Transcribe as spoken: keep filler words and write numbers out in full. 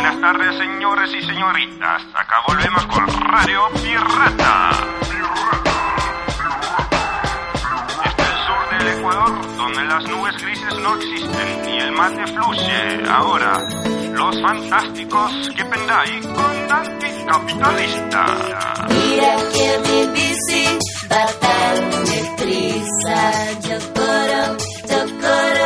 Buenas tardes, señores y señoritas. Acá volvemos con Radio Pirata. Desde el sur del Ecuador, donde las nubes grises no existen y el mate fluye. Ahora, los fantásticos que pendai con anticapitalista. Mira que mi bici va tan deprisa. Yo corro, yo corro.